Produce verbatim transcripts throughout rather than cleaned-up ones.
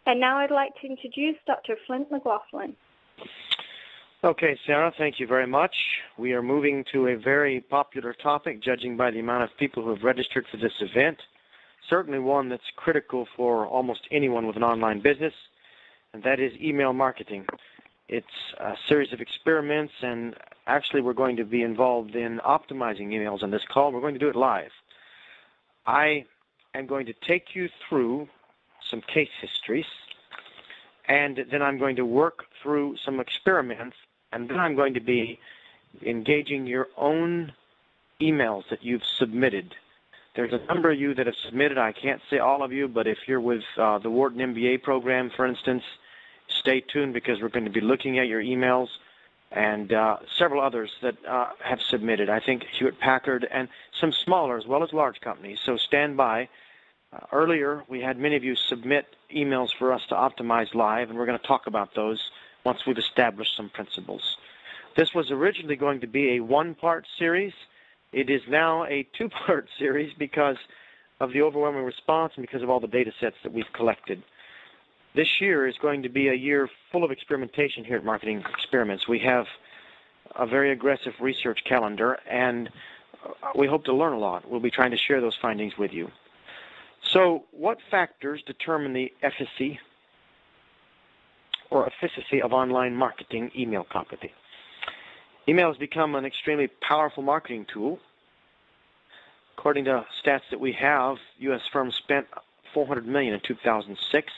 And now I'd like to introduce Doctor Flint McLaughlin. Okay, Sarah, thank you very much. We are moving to a very popular topic, judging by the amount of people who have registered for this event. Certainly one that's critical for almost anyone with an online business, and that is email marketing. It's a series of experiments, and actually we're going to be involved in optimizing emails on this call. We're going to do it live. I am going to take you through some case histories, and then I'm going to work through some experiments, and then I'm going to be engaging your own emails that you've submitted. There's a number of you that have submitted. I can't say all of you, but if you're with uh, the Wharton M B A program, for instance, stay tuned because we're going to be looking at your emails, and uh, several others that uh, have submitted. I think Hewlett-Packard and some smaller as well as large companies. So stand by. Uh, earlier, we had many of you submit emails for us to optimize live, and we're going to talk about those once we've established some principles. This was originally going to be a one-part series. It is now a two-part series because of the overwhelming response and because of all the data sets that we've collected. This year is going to be a year full of experimentation here at Marketing Experiments. We have a very aggressive research calendar, and we hope to learn a lot. We'll be trying to share those findings with you. So what factors determine the efficacy or efficacy of online marketing email copy? Email has become an extremely powerful marketing tool. According to stats that we have, U S firms spent four hundred million dollars in two thousand six.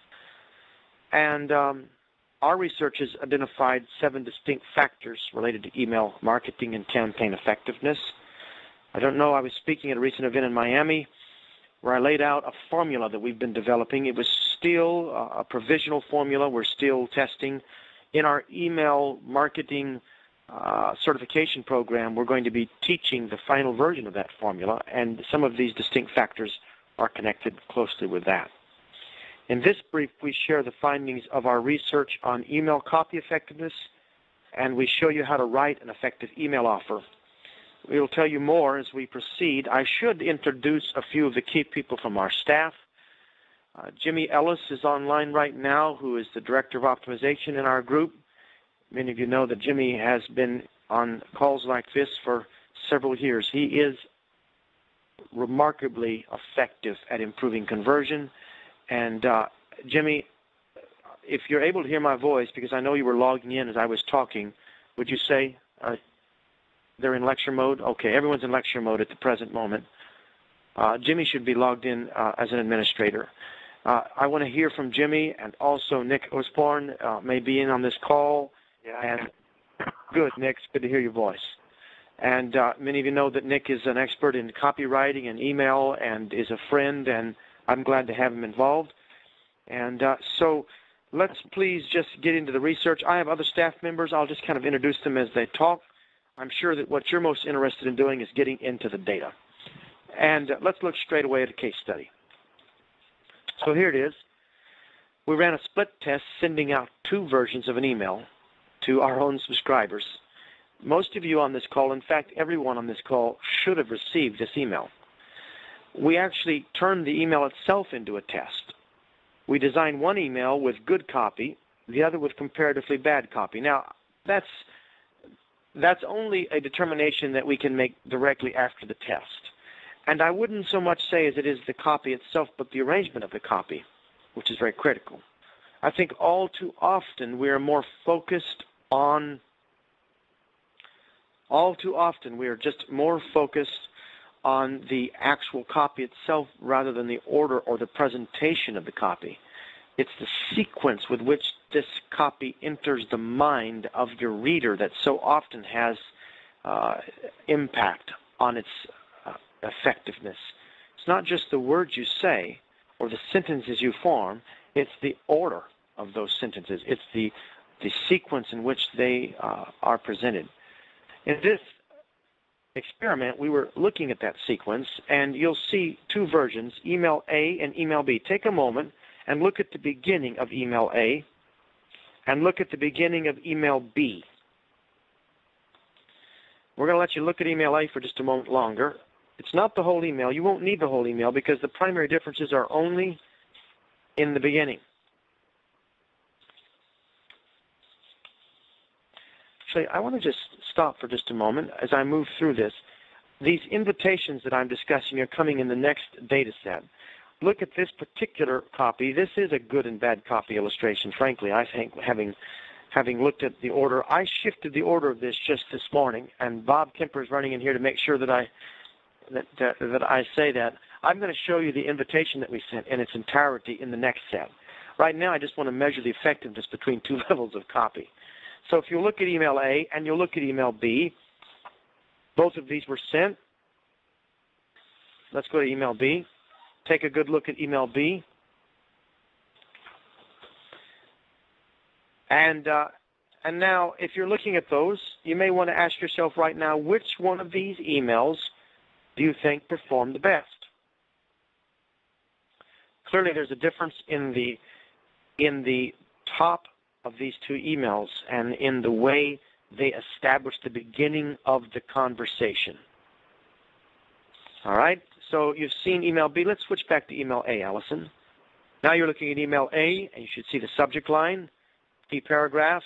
And um, our research has identified seven distinct factors related to email marketing and campaign effectiveness. I don't know, I was speaking at a recent event in Miami where I laid out a formula that we've been developing. It was still a provisional formula. We're still testing. In our email marketing uh, certification program, we're going to be teaching the final version of that formula, and some of these distinct factors are connected closely with that. In this brief, we share the findings of our research on email copy effectiveness, and we show you how to write an effective email offer. We will tell you more as we proceed. I should introduce a few of the key people from our staff. Uh, Jimmy Ellis is online right now, who is the Director of Optimization in our group. Many of you know that Jimmy has been on calls like this for several years. He is remarkably effective at improving conversion. And uh, Jimmy, if you're able to hear my voice, because I know you were logging in as I was talking, would you say uh, they're in lecture mode? Okay, everyone's in lecture mode at the present moment. Uh, Jimmy should be logged in uh, as an administrator. Uh, I want to hear from Jimmy, and also Nick Osborne uh, may be in on this call. Yeah. And good, Nick. It's good to hear your voice. And uh, many of you know that Nick is an expert in copywriting and email and is a friend, and I'm glad to have him involved. And uh, so let's please just get into the research. I have other staff members. I'll just kind of introduce them as they talk. I'm sure that what you're most interested in doing is getting into the data. And uh, let's look straight away at a case study. So here it is. We ran a split test sending out two versions of an email to our own subscribers. Most of you on this call, in fact, everyone on this call, should have received this email. We actually turned the email itself into a test. We designed one email with good copy, the other with comparatively bad copy. Now, that's that's only a determination that we can make directly after the test. And I wouldn't so much say as it is the copy itself, but the arrangement of the copy, which is very critical. I think all too often we are more focused on, all too often we are just more focused on the actual copy itself rather than the order or the presentation of the copy. It's the sequence with which this copy enters the mind of your reader that so often has uh, impact on its uh, effectiveness. It's not just the words you say or the sentences you form, it's the order of those sentences. It's the, the sequence in which they uh, are presented. In this experiment, we were looking at that sequence, and you'll see two versions, email A and email B. Take a moment and look at the beginning of email A and look at the beginning of email B. We're going to let you look at email A for just a moment longer. It's not the whole email. You won't need the whole email because the primary differences are only in the beginning. actually, I want to just stop for just a moment as I move through this. These invitations that I'm discussing are coming in the next data set. Look at this particular copy. This is a good and bad copy illustration, frankly. I think, having having looked at the order, I shifted the order of this just this morning, and Bob Kemper is running in here to make sure that I that uh, that I say that. I'm going to show you the invitation that we sent in its entirety in the next set. Right now, I just want to measure the effectiveness between two levels of copy. So if you look at email A and you look at email B, both of these were sent. Let's go to email B. Take a good look at email B. And uh, and now, if you're looking at those, you may want to ask yourself right now, which one of these emails do you think performed the best? Clearly, there's a difference in the in the top of these two emails and in the way they establish the beginning of the conversation. All right? So you've seen email B. Let's switch back to email A, Allison. Now you're looking at email A, and you should see the subject line, key paragraph,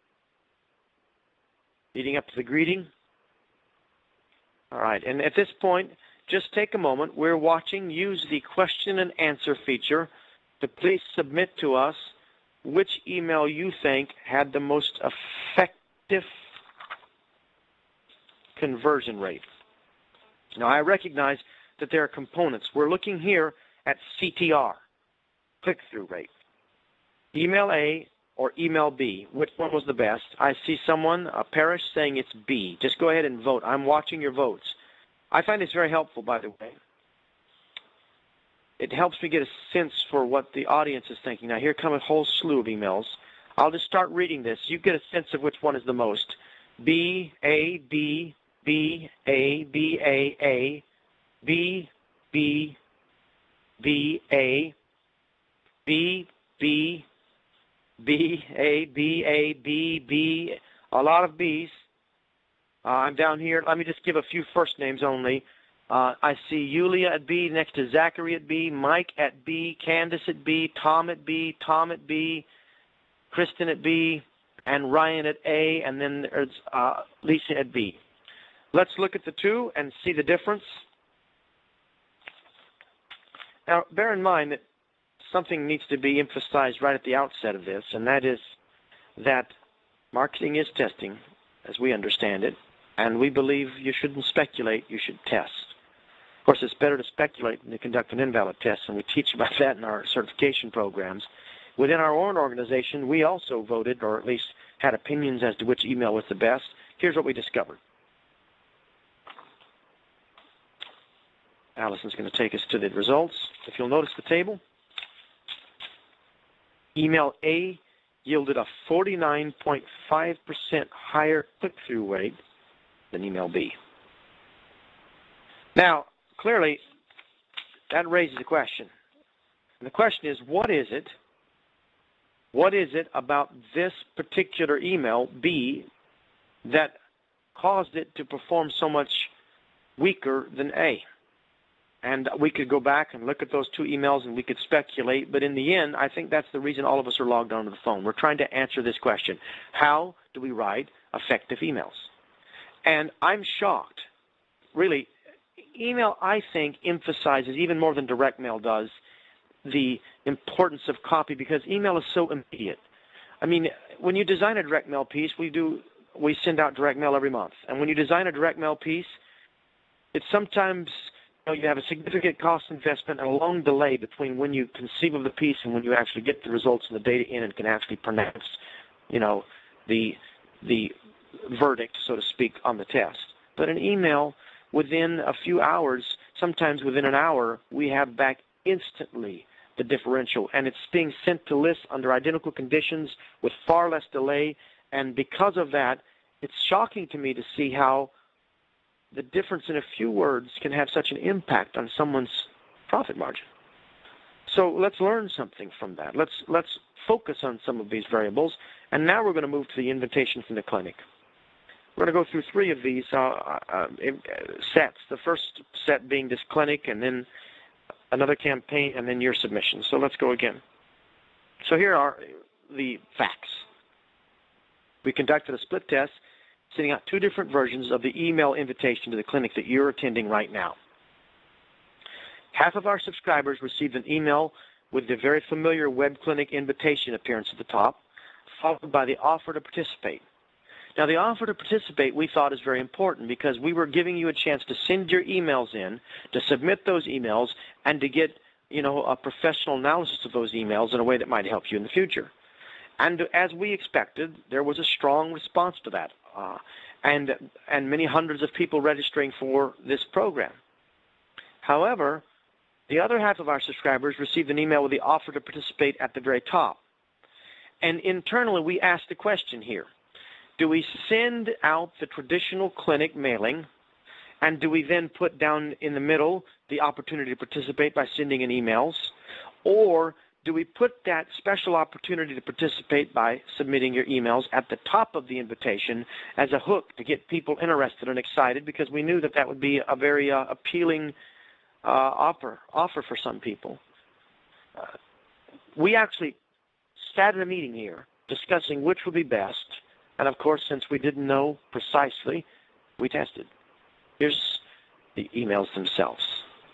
leading up to the greeting. All right, and at this point, just take a moment. We're watching. Use the question and answer feature to please submit to us which email you think had the most effective conversion rate. Now, I recognize that there are components. We're looking here at C T R, click-through rate. Email A or email B, which one was the best? I see someone, a Parrish, saying it's B. Just go ahead and vote. I'm watching your votes. I find this very helpful, by the way. It helps me get a sense for what the audience is thinking. Now, here come a whole slew of emails. I'll just start reading this. You get a sense of which one is the most. B, A, B, B, A, B, A, A, B, B, B, A, B, B, B, A, B, A, B, B, a lot of B's. Uh, I'm down here. Let me just give a few first names only. Uh, I see Yulia at B next to Zachary at B, Mike at B, Candace at B, Tom at B, Tom at B, Kristen at B, and Ryan at A, and then there's uh, Lisa at B. Let's look at the two and see the difference. Now, bear in mind that something needs to be emphasized right at the outset of this, and that is that marketing is testing, as we understand it, and we believe you shouldn't speculate, you should test. Of course, it's better to speculate than to conduct an invalid test, and we teach about that in our certification programs. Within our own organization, we also voted, or at least had opinions as to which email was the best. Here's what we discovered. Allison's going to take us to the results. If you'll notice the table, email A yielded a forty-nine point five percent higher click-through rate than email B. Now, clearly, that raises a question. And the question is, what is it, what is it about this particular email, B, that caused it to perform so much weaker than A? And we could go back and look at those two emails and we could speculate, but in the end, I think that's the reason all of us are logged onto the phone. We're trying to answer this question. How do we write effective emails? And I'm shocked. Really, email, I think, emphasizes, even more than direct mail does, the importance of copy because email is so immediate. I mean, when you design a direct mail piece, we do we send out direct mail every month. And when you design a direct mail piece, it's sometimes... You know, you have a significant cost investment and a long delay between when you conceive of the piece and when you actually get the results and the data in and can actually pronounce, you know, the the verdict, so to speak, on the test. But an email, within a few hours, sometimes within an hour, we have back instantly the differential, and it's being sent to lists under identical conditions with far less delay. And because of that, it's shocking to me to see how the difference in a few words can have such an impact on someone's profit margin. So let's learn something from that. Let's let's focus on some of these variables. And now we're going to move to the invitation from the clinic. We're going to go through three of these uh, uh, sets. The first set being this clinic, and then another campaign, and then your submission. So let's go again. So here are the facts. We conducted a split test sending out two different versions of the email invitation to the clinic that you're attending right now. Half of our subscribers received an email with the very familiar web clinic invitation appearance at the top, followed by the offer to participate. Now, the offer to participate we thought is very important because we were giving you a chance to send your emails in, to submit those emails, and to get, you know, a professional analysis of those emails in a way that might help you in the future. And as we expected, there was a strong response to that, uh, and and many hundreds of people registering for this program. However, the other half of our subscribers received an email with the offer to participate at the very top. And internally, we asked the question here. Do we send out the traditional clinic mailing, and do we then put down in the middle the opportunity to participate by sending in emails? Or do we put that special opportunity to participate by submitting your emails at the top of the invitation as a hook to get people interested and excited, because we knew that that would be a very uh, appealing uh, offer, offer for some people? Uh, we actually sat in a meeting here discussing which would be best. And, of course, since we didn't know precisely, we tested. Here's the emails themselves.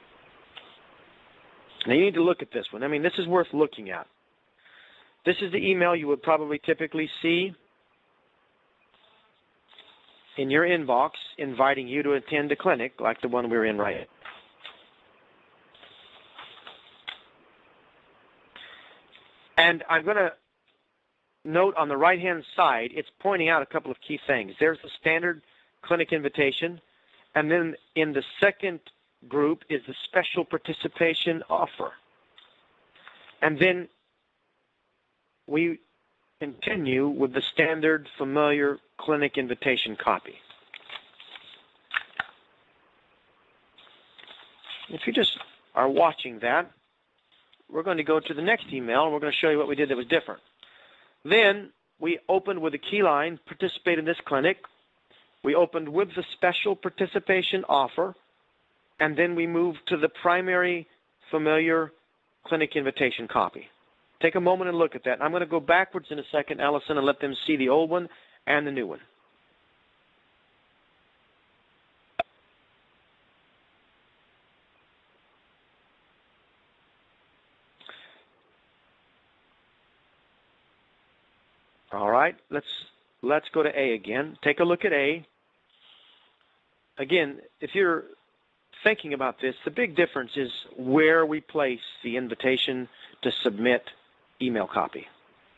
Now, you need to look at this one. I mean, this is worth looking at. This is the email you would probably typically see in your inbox inviting you to attend a clinic like the one we're in right now. And I'm going to note on the right-hand side, it's pointing out a couple of key things. There's the standard clinic invitation, and then in the second group is the special participation offer. And then we continue with the standard familiar clinic invitation copy. If you just are watching that, we're going to go to the next email, and we're going to show you what we did that was different. Then we opened with a key line, participate in this clinic. We opened with the special participation offer, and then we moved to the primary familiar clinic invitation copy. Take a moment and look at that. I'm going to go backwards in a second, Allison, and let them see the old one and the new one. All right, let's let's go to A again. Take a look at A. Again, if you're thinking about this, the big difference is where we place the invitation to submit email copy.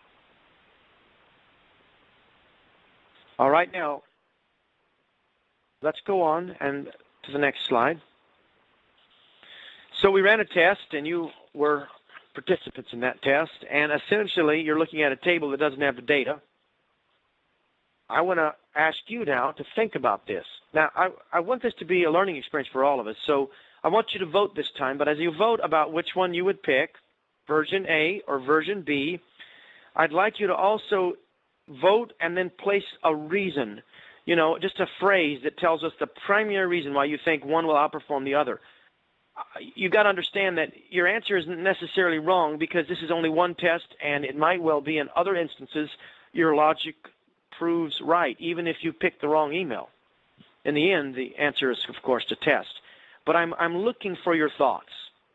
All right, now let's go on and to the next slide. So we ran a test, and you were participants in that test, and essentially you're looking at a table that doesn't have the data. I want to ask you now to think about this. Now, I, I want this to be a learning experience for all of us, so I want you to vote this time, but as you vote about which one you would pick, version A or version B, I'd like you to also vote and then place a reason, you know, just a phrase that tells us the primary reason why you think one will outperform the other. You got to understand that your answer isn't necessarily wrong because this is only one test, and it might well be in other instances your logic proves right, even if you pick the wrong email. In the end, the answer is, of course, to test. But I'm, I'm looking for your thoughts.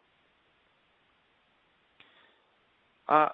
Uh,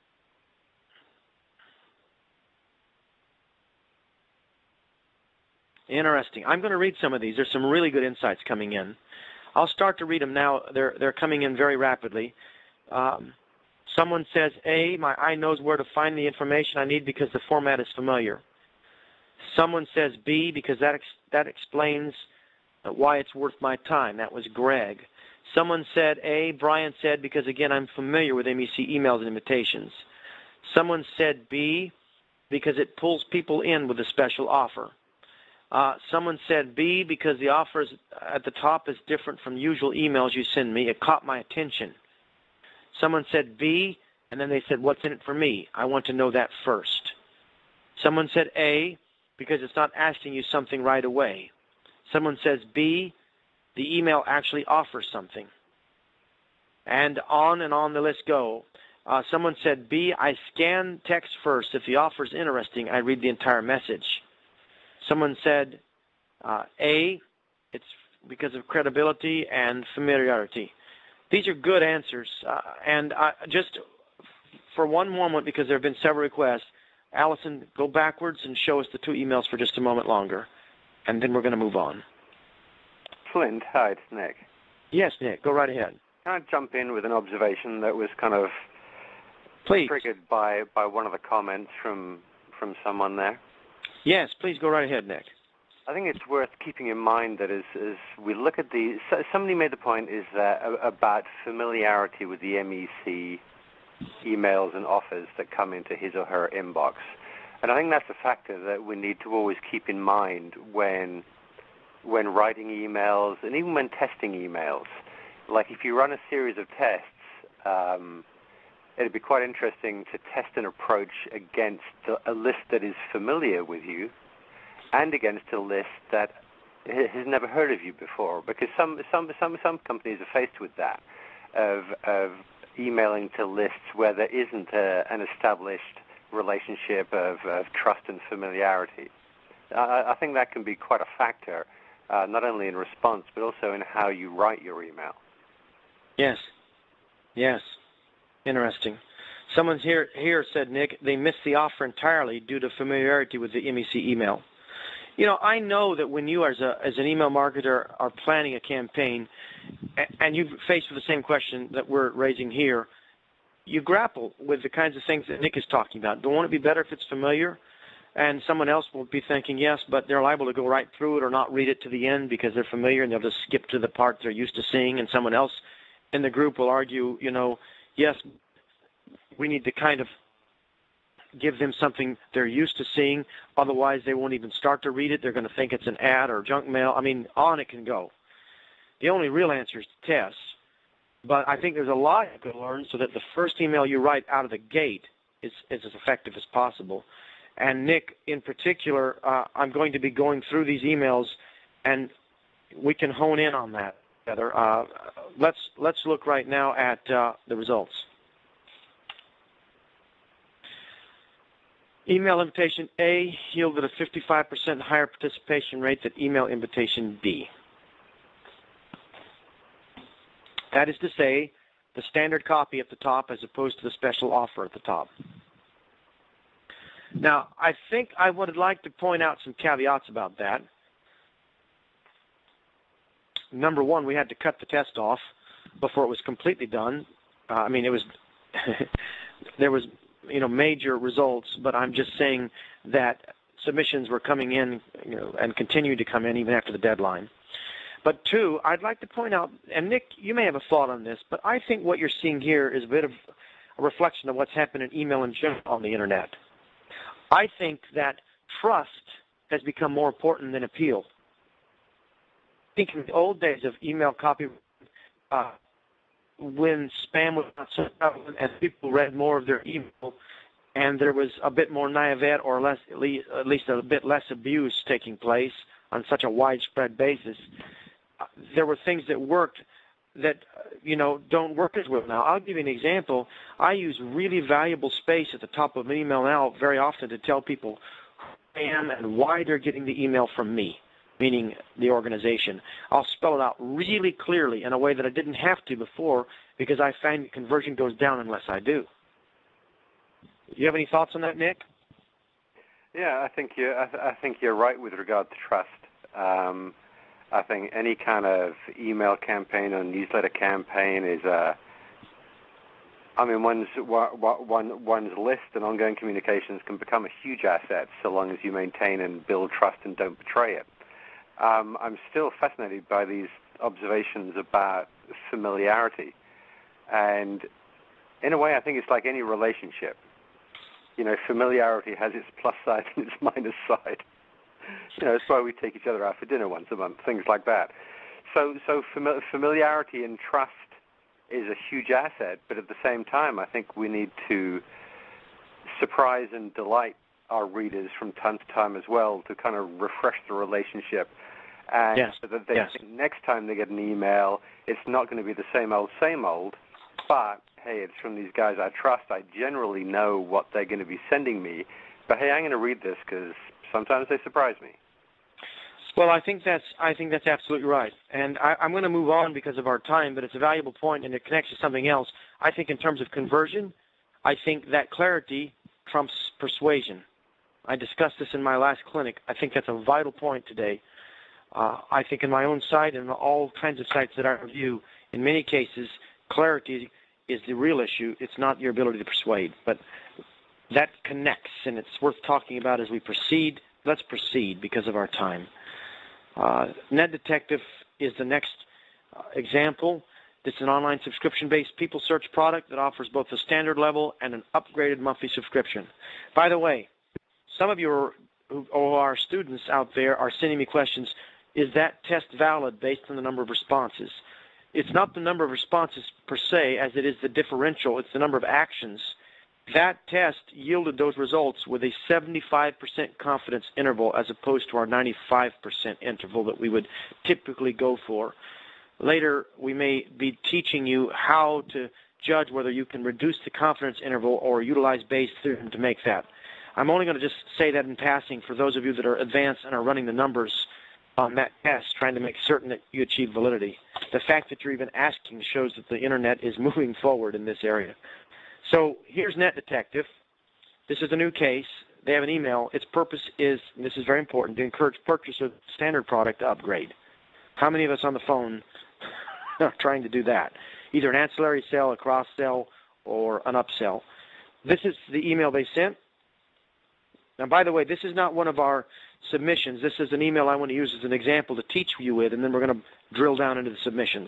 interesting. I'm going to read some of these. There's some really good insights coming in. I'll start to read them now. They're, they're coming in very rapidly. Um, someone says, A, my eye knows where to find the information I need because the format is familiar. Someone says B, because that, ex that explains why it's worth my time. That was Greg. Someone said A, Brian said, because, again, I'm familiar with M E C emails and invitations. Someone said B, because it pulls people in with a special offer. Uh, someone said B, because the offer is at the top is different from usual emails you send me. It caught my attention. Someone said B, and then they said, what's in it for me? I want to know that first. Someone said A, because it's not asking you something right away. Someone says B, the email actually offers something. And on and on the list go. Uh, someone said B, I scan text first. If the offer is interesting, I read the entire message. Someone said, uh, A, it's because of credibility and familiarity. These are good answers. Uh, and I, just for one moment, because there have been several requests, Allison, go backwards and show us the two emails for just a moment longer, and then we're going to move on. Flint, hi, it's Nick. Yes, Nick, go right ahead. Can I jump in with an observation that was kind of Please. triggered by, by one of the comments from from someone there? Yes, please go right ahead, Nick. I think it's worth keeping in mind that as, as we look at the... So somebody made the point is that about familiarity with the M E C emails and offers that come into his or her inbox. And I think that's a factor that we need to always keep in mind when when writing emails and even when testing emails. Like if you run a series of tests, um, it'd be quite interesting to test an approach against a list that is familiar with you and against a list that has never heard of you before, because some some some some companies are faced with that, of of emailing to lists where there isn't a, an established relationship of, of trust and familiarity. I, I think that can be quite a factor, uh, not only in response but also in how you write your email. Yes, yes, interesting. Someone's here here said, Nick, they missed the offer entirely due to familiarity with the M E C email. You know, I know that when you as a as an email marketer are planning a campaign, and you're faced with the same question that we're raising here, you grapple with the kinds of things that Nick is talking about. Don't want it to be better if it's familiar? And someone else will be thinking, yes, but they're liable to go right through it or not read it to the end because they're familiar and they'll just skip to the part they're used to seeing. And someone else in the group will argue, you know, yes, we need to kind of give them something they're used to seeing. Otherwise, they won't even start to read it. They're going to think it's an ad or junk mail. I mean, on it can go. The only real answer is to test. But I think there's a lot you can learn so that the first email you write out of the gate is, is as effective as possible. And Nick, in particular, uh, I'm going to be going through these emails, and we can hone in on that together. Uh, let's let's look right now at uh, the results. Email invitation A yielded a fifty-five percent higher participation rate than email invitation B. That is to say, the standard copy at the top as opposed to the special offer at the top. Now, I think I would like to point out some caveats about that. Number one, we had to cut the test off before it was completely done. Uh, I mean, it was there was, you know, major results, but I'm just saying that submissions were coming in, you know, and continue to come in even after the deadline. But two, I'd like to point out, and Nick, you may have a thought on this, but I think what you're seeing here is a bit of a reflection of what's happened in email in general on the Internet. I think that trust has become more important than appeal. I think in the old days of email copy, uh, when spam was not so prevalent and people read more of their email, and there was a bit more naivete or less, at least, at least a bit less abuse taking place on such a widespread basis, uh, there were things that worked that, uh, you know, don't work as well now. I'll give you an example. I use really valuable space at the top of an email now very often to tell people who I am and why they're getting the email from me, meaning the organization. I'll spell it out really clearly in a way that I didn't have to before because I find conversion goes down unless I do. You have any thoughts on that, Nick? Yeah, I think you. I, th- I think you're right with regard to trust. Um, I think any kind of email campaign or newsletter campaign is a. I mean, one's one one's list and ongoing communications can become a huge asset so long as you maintain and build trust and don't betray it. Um, I'm still fascinated by these observations about familiarity, and in a way, I think it's like any relationship. You know, familiarity has its plus side and its minus side. You know, that's why we take each other out for dinner once a month, things like that. So, so fami- familiarity and trust is a huge asset, but at the same time, I think we need to surprise and delight our readers from time to time as well to kind of refresh the relationship. And yes. so that they yes. think next time they get an email, it's not going to be the same old, same old, but hey, it's from these guys I trust. I generally know what they're going to be sending me. But hey, I'm going to read this because sometimes they surprise me. Well, I think that's I think that's absolutely right, and I, I'm going to move on because of our time. But it's a valuable point, and it connects to something else. I think in terms of conversion, I think that clarity trumps persuasion. I discussed this in my last clinic. I think that's a vital point today. Uh, I think in my own site and all kinds of sites that I review, in many cases, clarity is the real issue. It's not your ability to persuade, but that connects, and it's worth talking about as we proceed. Let's proceed because of our time. Uh, Net Detective is the next uh, example. This is an online subscription-based people search product that offers both a standard level and an upgraded monthly subscription. By the way, some of you are, who are students out there are sending me questions. Is that test valid based on the number of responses? It's not the number of responses per se as it is the differential. It's the number of actions. That test yielded those results with a seventy-five percent confidence interval as opposed to our ninety-five percent interval that we would typically go for. Later, we may be teaching you how to judge whether you can reduce the confidence interval or utilize Bayes' theorem to make that. I'm only going to just say that in passing for those of you that are advanced and are running the numbers on that test, trying to make certain that you achieve validity. The fact that you're even asking shows that the Internet is moving forward in this area. So here's Net Detective. This is a new case. They have an email. Its purpose is, and this is very important, to encourage purchase of standard product to upgrade. How many of us on the phone are trying to do that? Either an ancillary sale, a cross-sell, or an upsell. This is the email they sent. Now, by the way, this is not one of our submissions. This is an email I want to use as an example to teach you with, and then we're going to drill down into the submissions.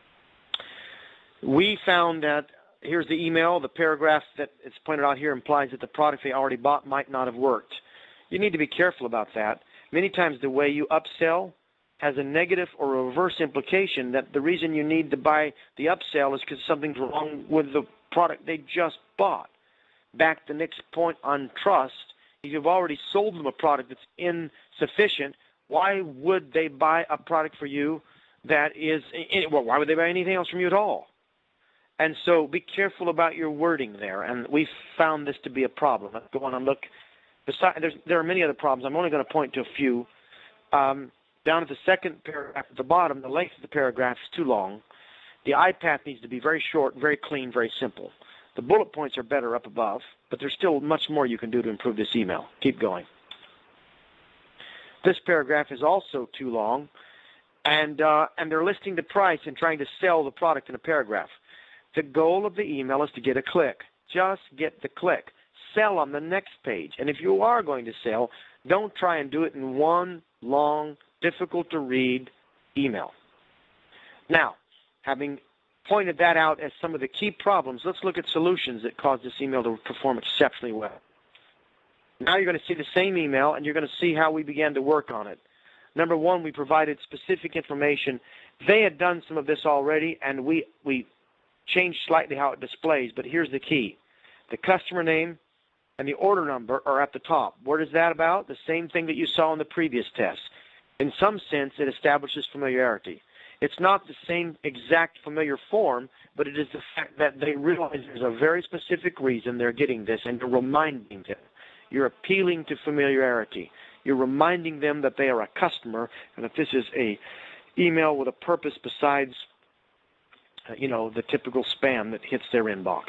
We found that, here's the email, the paragraph that is pointed out here implies that the product they already bought might not have worked. You need to be careful about that. Many times the way you upsell has a negative or a reverse implication that the reason you need to buy the upsell is because something's wrong with the product they just bought. Back to Nick's point on trust, if you've already sold them a product that's insufficient, why would they buy a product for you that is, well, why would they buy anything else from you at all? And so be careful about your wording there, and we found this to be a problem. Let's go on and look. Besides, there's, there are many other problems. I'm only going to point to a few. Um, down at the second paragraph at the bottom, the length of the paragraph is too long. The I path needs to be very short, very clean, very simple. The bullet points are better up above, but there's still much more you can do to improve this email. Keep going. This paragraph is also too long, and uh, and they're listing the price and trying to sell the product in a paragraph. The goal of the email is to get a click. Just get the click. Sell on the next page. And if you are going to sell, don't try and do it in one long, difficult-to-read email. Now, having pointed that out as some of the key problems, let's look at solutions that cause this email to perform exceptionally well. Now you're going to see the same email, and you're going to see how we began to work on it. Number one, we provided specific information. They had done some of this already, and we, we changed slightly how it displays, but here's the key. The customer name and the order number are at the top. What is that about? The same thing that you saw in the previous test. In some sense, it establishes familiarity. It's not the same exact familiar form, but it is the fact that they realize there's a very specific reason they're getting this, and you're reminding them. You're appealing to familiarity. You're reminding them that they are a customer, and that this is a email with a purpose besides, uh, you know, the typical spam that hits their inbox.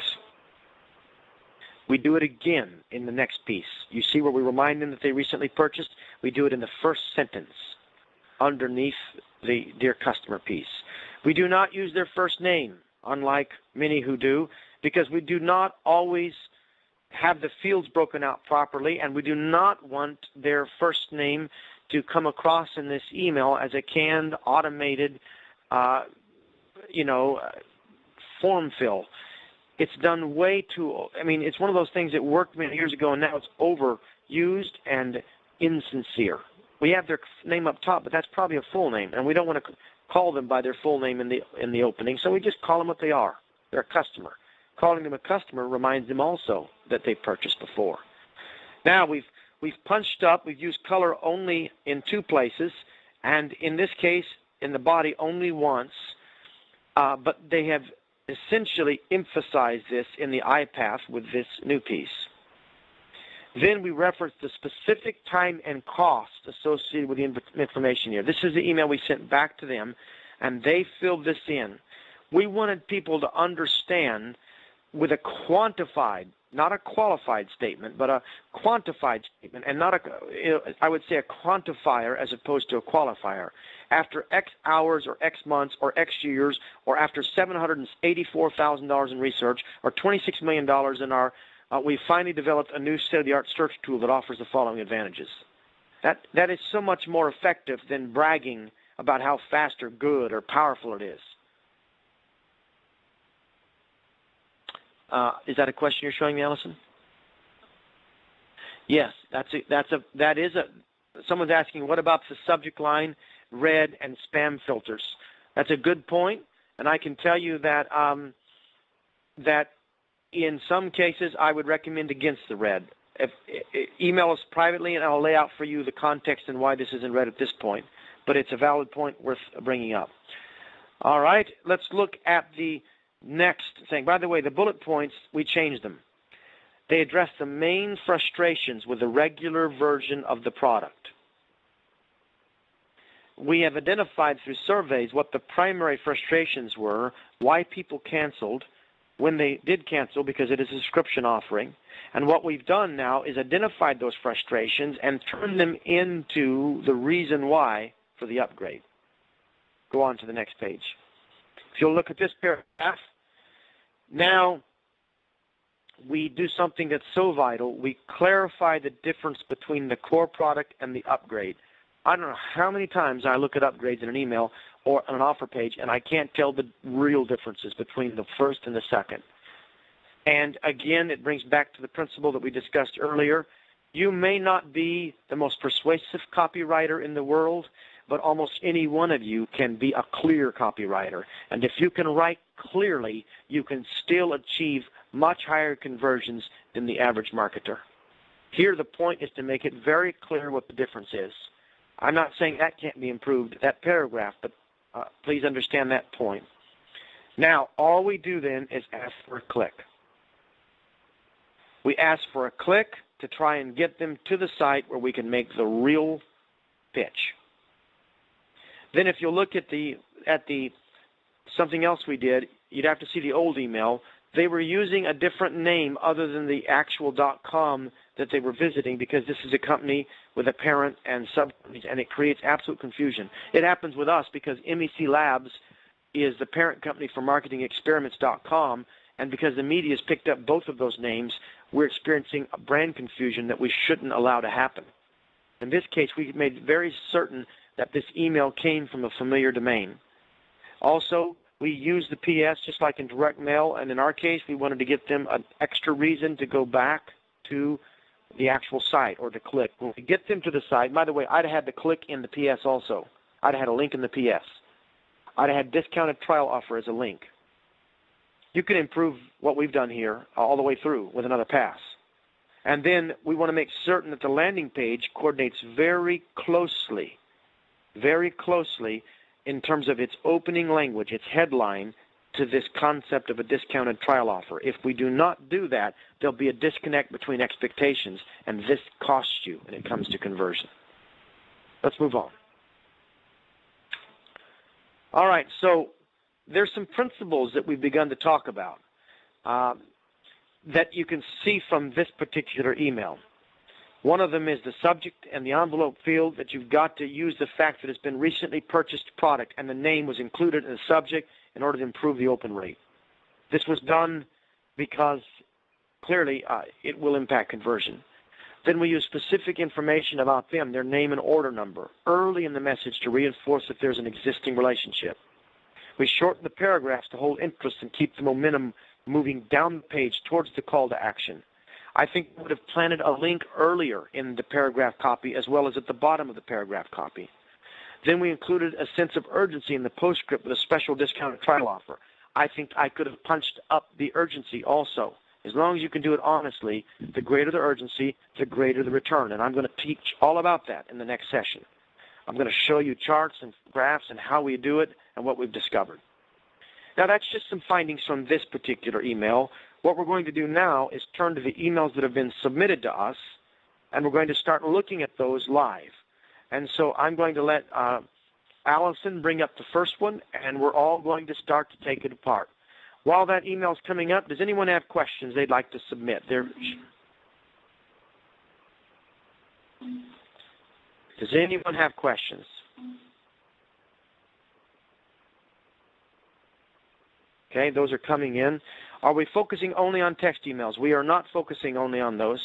We do it again in the next piece. You see where we remind them that they recently purchased? We do it in the first sentence underneath the Dear Customer piece. We do not use their first name, unlike many who do, because we do not always have the fields broken out properly, and we do not want their first name to come across in this email as a canned, automated, uh, you know, form fill. It's done way too, I mean, it's one of those things that worked many years ago, and now it's overused and insincere. We have their name up top, but that's probably a full name, and we don't want to call them by their full name in the in the opening, so we just call them what they are. They're a customer. Calling them a customer reminds them also that they purchased before. Now, we've we've punched up, we've used color only in two places, and in this case, in the body only once, uh, but they have essentially emphasized this in the I path with this new piece. Then we reference the specific time and cost associated with the inf- information here. This is the email we sent back to them, and they filled this in. We wanted people to understand with a quantified, not a qualified statement, but a quantified statement, and not a, I would say a quantifier as opposed to a qualifier. After X hours or X months or X years, or after seven hundred eighty-four thousand dollars in research or twenty-six million dollars in our Uh, we finally developed a new state-of-the-art search tool that offers the following advantages. That that is so much more effective than bragging about how fast or good or powerful it is. Uh, is that a question you're showing me, Allison? Yes, that's a, that's a that is a. Someone's asking, what about the subject line, red, and spam filters? That's a good point, and I can tell you that um, that. In some cases, I would recommend against the red. If, if, email us privately, and I'll lay out for you the context and why this isn't red at this point. But it's a valid point worth bringing up. All right, let's look at the next thing. By the way, the bullet points, we changed them. They address the main frustrations with the regular version of the product. We have identified through surveys what the primary frustrations were, why people canceled, when they did cancel because it is a subscription offering. And what we've done now is identified those frustrations and turned them into the reason why for the upgrade. Go on to the next page. If you'll look at this paragraph, now we do something that's so vital. We clarify the difference between the core product and the upgrade. I don't know how many times I look at upgrades in an email or on an offer page, and I can't tell the real differences between the first and the second. And again, it brings back to the principle that we discussed earlier. You may not be the most persuasive copywriter in the world, but almost any one of you can be a clear copywriter. And if you can write clearly, you can still achieve much higher conversions than the average marketer. Here, the point is to make it very clear what the difference is. I'm not saying that can't be improved, that paragraph, but uh, please understand that point. Now, all we do then is ask for a click. We ask for a click to try and get them to the site where we can make the real pitch. Then if you look at the at the something else we did, you'd have to see the old email. They were using a different name other than the actual .com that they were visiting, because this is a company with a parent and sub-companies, and it creates absolute confusion. It happens with us because M E C Labs is the parent company for marketing experiments dot com, and because the media has picked up both of those names, we're experiencing a brand confusion that we shouldn't allow to happen. In this case, we made very certain that this email came from a familiar domain. Also, we use the P S just like in direct mail, and in our case, we wanted to get them an extra reason to go back to the actual site or to click. When we get them to the site, by the way, I'd have had the click in the P S also. I'd have had a link in the P S. I'd have had discounted trial offer as a link. You can improve what we've done here all the way through with another pass. And then we want to make certain that the landing page coordinates very closely, very closely in terms of its opening language, its headline, to this concept of a discounted trial offer. If we do not do that, there'll be a disconnect between expectations, and this costs you when it comes to conversion. Let's move on. All right, so there's some principles that we've begun to talk about uh, that you can see from this particular email. One of them is the subject and the envelope field, that you've got to use the fact that it's been recently purchased product and the name was included in the subject in order to improve the open rate. This was done because clearly uh, it will impact conversion. Then we use specific information about them, their name and order number, early in the message to reinforce that there's an existing relationship. We shorten the paragraphs to hold interest and keep the momentum moving down the page towards the call to action. I think we would have planted a link earlier in the paragraph copy as well as at the bottom of the paragraph copy. Then we included a sense of urgency in the postscript with a special discounted trial offer. I think I could have punched up the urgency also. As long as you can do it honestly, the greater the urgency, the greater the return. And I'm going to teach all about that in the next session. I'm going to show you charts and graphs and how we do it and what we've discovered. Now, that's just some findings from this particular email. What we're going to do now is turn to the emails that have been submitted to us and we're going to start looking at those live. And so I'm going to let uh, Allison bring up the first one, and we're all going to start to take it apart. While that email is coming up, does anyone have questions they'd like to submit? There. Does anyone have questions? Okay, those are coming in. Are we focusing only on text emails? We are not focusing only on those.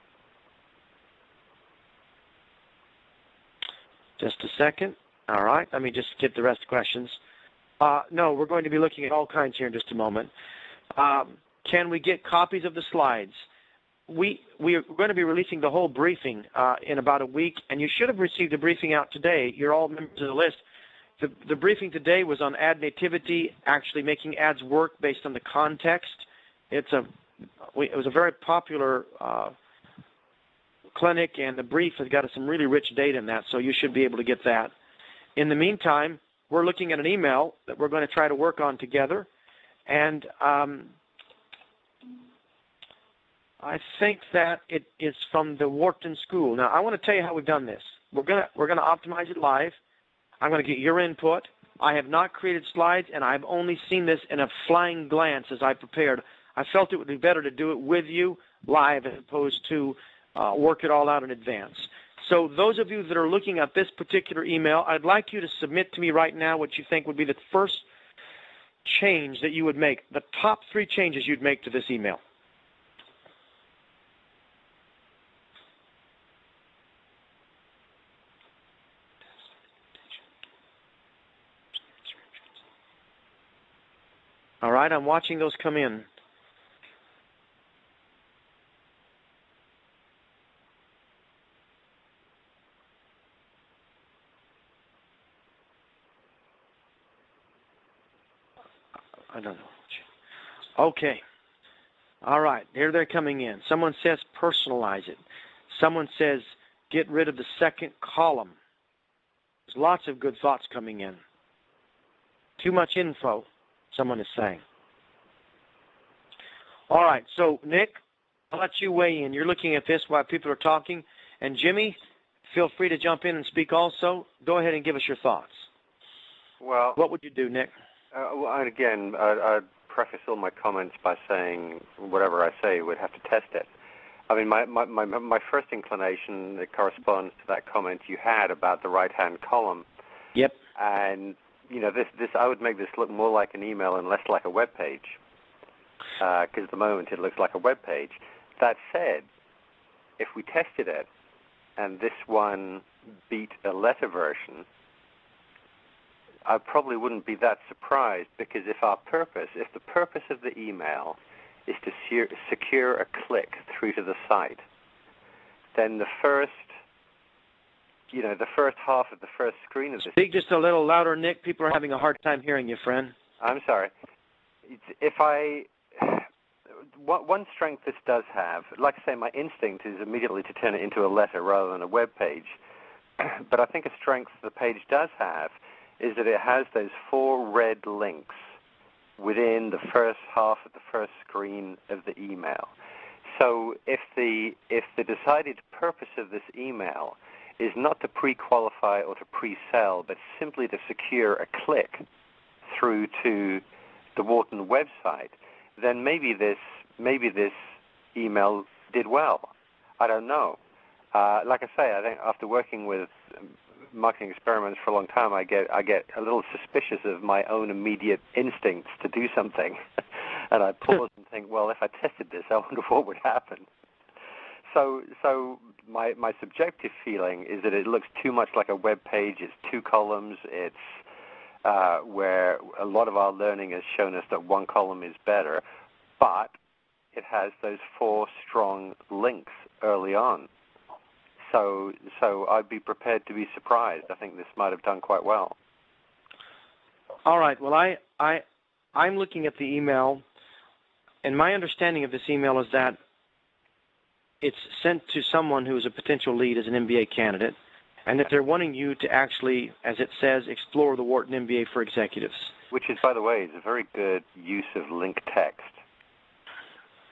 Just a second. All right, let me just get the rest of the questions. Uh, no, we're going to be looking at all kinds here in just a moment. Um, can we get copies of the slides? We, we are going to be releasing the whole briefing uh, in about a week, and you should have received the briefing out today. You're all members of the list. The, the briefing today was on ad nativity, actually making ads work based on the context. It's a, it was a very popular uh, clinic, and the brief has got some really rich data in that, so you should be able to get that. In the meantime, we're looking at an email that we're going to try to work on together, and um, I think that it is from the Wharton School. Now, I want to tell you how we've done this. We're going to, we're going to optimize it live. I'm going to get your input. I have not created slides, and I've only seen this in a flying glance as I prepared. I felt it would be better to do it with you live as opposed to uh, work it all out in advance. So those of you that are looking at this particular email, I'd like you to submit to me right now what you think would be the first change that you would make, the top three changes you'd make to this email. All right, I'm watching those come in. I don't know. Okay. All right, here they're coming in. Someone says personalize it. Someone says get rid of the second column. There's lots of good thoughts coming in. Too much info, someone is saying. All right, so Nick, I'll let you weigh in. You're looking at this while people are talking. And Jimmy, feel free to jump in and speak also. Go ahead and give us your thoughts. Well, what would you do, Nick? Uh, well, and again, I'd, I'd preface all my comments by saying whatever I say, we'd have to test it. I mean, my, my, my, my first inclination that corresponds to that comment you had about the right-hand column. Yep. And, you know, this, this I would make this look more like an email and less like a web page, because uh, at the moment it looks like a web page. That said, if we tested it and this one beat a letter version, I probably wouldn't be that surprised, because if our purpose, if the purpose of the email is to se- secure a click through to the site, then the first, you know, the first half of the first screen of this... Speak just a little louder, Nick. People are having a hard time hearing you, friend. I'm sorry. If I... One strength this does have, like I say, my instinct is immediately to turn it into a letter rather than a web page. But I think a strength the page does have is that it has those four red links within the first half of the first screen of the email. So if the if the decided purpose of this email is not to pre-qualify or to pre-sell, but simply to secure a click through to the Wharton website, then maybe this maybe this email did well. I don't know. Uh, like I say, I think after working with marketing experiments for a long time, I get I get a little suspicious of my own immediate instincts to do something, and I pause and think, well, if I tested this, I wonder what would happen. So, so my my subjective feeling is that it looks too much like a web page. It's two columns. It's uh, where a lot of our learning has shown us that one column is better, but it has those four strong links early on. So, so I'd be prepared to be surprised. I think this might have done quite well. All right. Well, I, I, I'm looking at the email, and my understanding of this email is that it's sent to someone who is a potential lead as an M B A candidate, and that they're wanting you to actually, as it says, explore the Wharton M B A for executives. Which is, by the way, is a very good use of link text.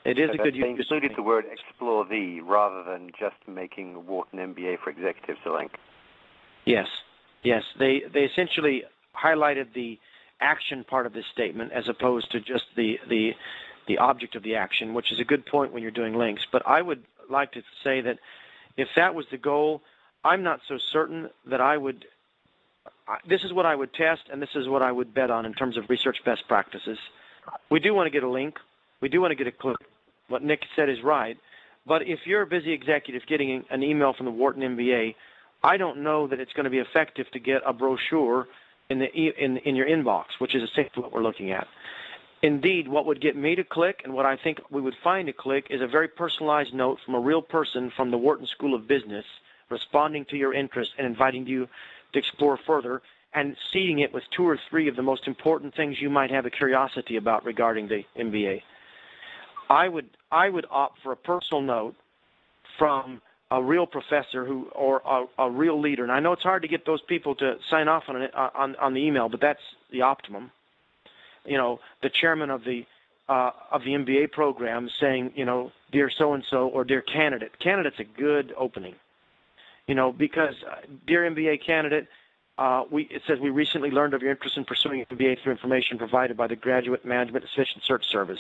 It is so a good they use. included the word explore the rather than just making Wharton M B A for Executives a link. Yes, yes. They they essentially highlighted the action part of this statement as opposed to just the the the object of the action, which is a good point when you're doing links. But I would like to say that if that was the goal, I'm not so certain that I would. This is what I would test, and this is what I would bet on in terms of research best practices. We do want to get a link. We do want to get a click. What Nick said is right. But if you're a busy executive getting an email from the Wharton M B A, I don't know that it's going to be effective to get a brochure in the in in your inbox, which is essentially what we're looking at. Indeed, what would get me to click, and what I think we would find to click, is a very personalized note from a real person from the Wharton School of Business responding to your interest and inviting you to explore further, and seeding it with two or three of the most important things you might have a curiosity about regarding the M B A. I would I would opt for a personal note from a real professor who or a, a real leader. And I know it's hard to get those people to sign off on, it, on on the email, but that's the optimum. You know, the chairman of the uh, of the M B A program saying, you know, dear so and so, or dear candidate. Candidate's a good opening. You know, because uh, dear M B A candidate, uh, we it says we recently learned of your interest in pursuing an M B A through information provided by the Graduate Management Efficient Search Service.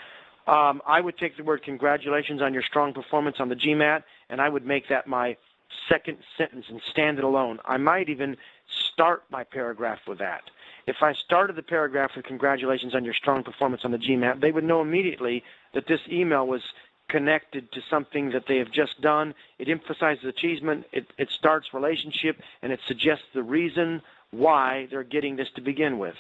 Um, I would take the word congratulations on your strong performance on the GMAT, and I would make that my second sentence and stand it alone. I might even start my paragraph with that. If I started the paragraph with congratulations on your strong performance on the GMAT, they would know immediately that this email was connected to something that they have just done. It emphasizes achievement, it, it starts relationship, and it suggests the reason why they're getting this to begin with.